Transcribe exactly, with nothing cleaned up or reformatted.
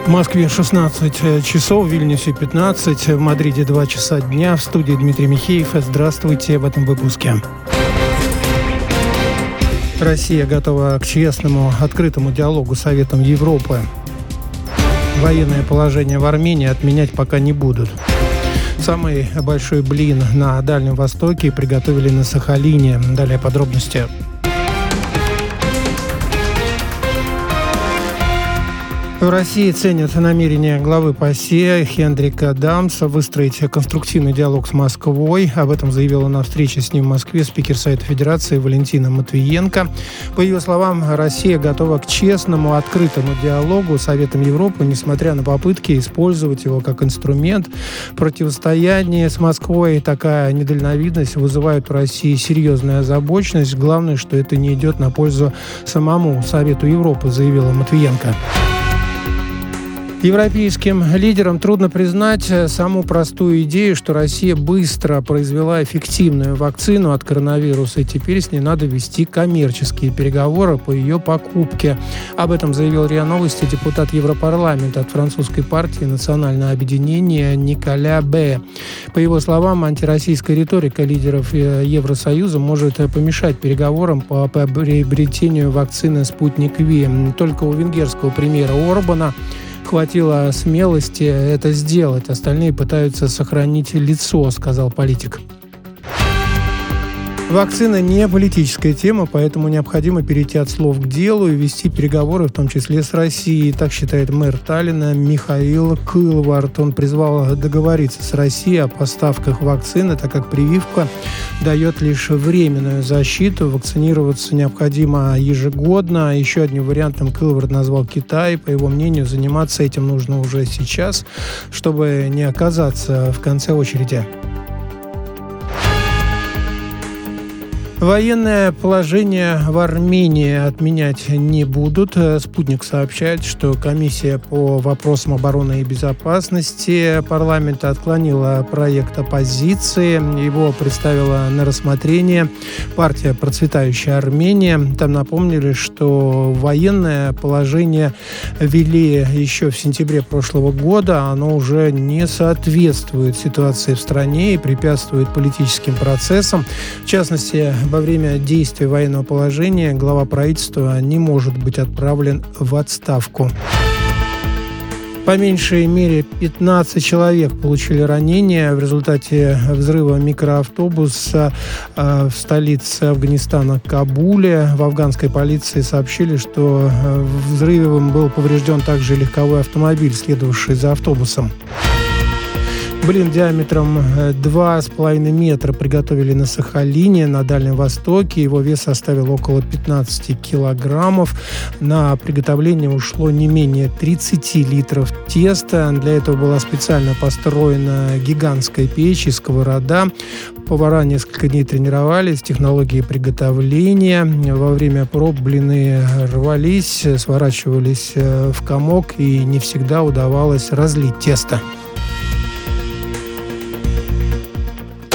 В Москве шестнадцать часов, в Вильнюсе пятнадцать, в Мадриде два часа дня. В студии Дмитрий Михеев. Здравствуйте в этом выпуске. Россия готова к честному, открытому диалогу с Советом Европы. Военное положение в Армении отменять пока не будут. Самый большой блин на Дальнем Востоке приготовили на Сахалине. Далее подробности. В России ценят намерения главы ПАСЕ Хендрика Дамса выстроить конструктивный диалог с Москвой. Об этом заявила на встрече с ним в Москве спикер Совета Федерации Валентина Матвиенко. По ее словам, Россия готова к честному, открытому диалогу с Советом Европы, несмотря на попытки использовать его как инструмент противостояния с Москвой. Такая недальновидность вызывает в России серьезную озабоченность. Главное, что это не идет на пользу самому Совету Европы, заявила Матвиенко. Европейским лидерам трудно признать саму простую идею, что Россия быстро произвела эффективную вакцину от коронавируса, и теперь с ней надо вести коммерческие переговоры по ее покупке. Об этом заявил РИА Новости депутат Европарламента от французской партии «Национальное объединение» Николя Бе. По его словам, антироссийская риторика лидеров Евросоюза может помешать переговорам по приобретению вакцины «Спутник Ви». Только у венгерского премьера Орбана хватило смелости это сделать. Остальные пытаются сохранить лицо, сказал политик. Вакцина не политическая тема, поэтому необходимо перейти от слов к делу и вести переговоры, в том числе с Россией. Так считает мэр Таллина Михаил Кылвард. Он призвал договориться с Россией о поставках вакцины, так как прививка дает лишь временную защиту. Вакцинироваться необходимо ежегодно. Еще одним вариантом Кылвард назвал Китай. По его мнению, заниматься этим нужно уже сейчас, чтобы не оказаться в конце очереди. Военное положение в Армении отменять не будут. «Спутник» сообщает, что комиссия по вопросам обороны и безопасности парламента отклонила проект оппозиции. Его представила на рассмотрение партия «Процветающая Армения». Там напомнили, что военное положение ввели еще в сентябре прошлого года. Оно уже не соответствует ситуации в стране и препятствует политическим процессам. В частности, во время действия военного положения глава правительства не может быть отправлен в отставку. По меньшей мере пятнадцать человек получили ранения в результате взрыва микроавтобуса в столице Афганистана Кабуле. В афганской полиции сообщили, что взрывом был поврежден также легковой автомобиль, следовавший за автобусом. Блин диаметром два с половиной метра приготовили на Сахалине, на Дальнем Востоке. Его вес составил около пятнадцать килограммов. На приготовление ушло не менее тридцать литров теста. Для этого была специально построена гигантская печь и сковорода. Повара несколько дней тренировались, технологии приготовления. Во время проб блины рвались, сворачивались в комок, и не всегда удавалось разлить тесто.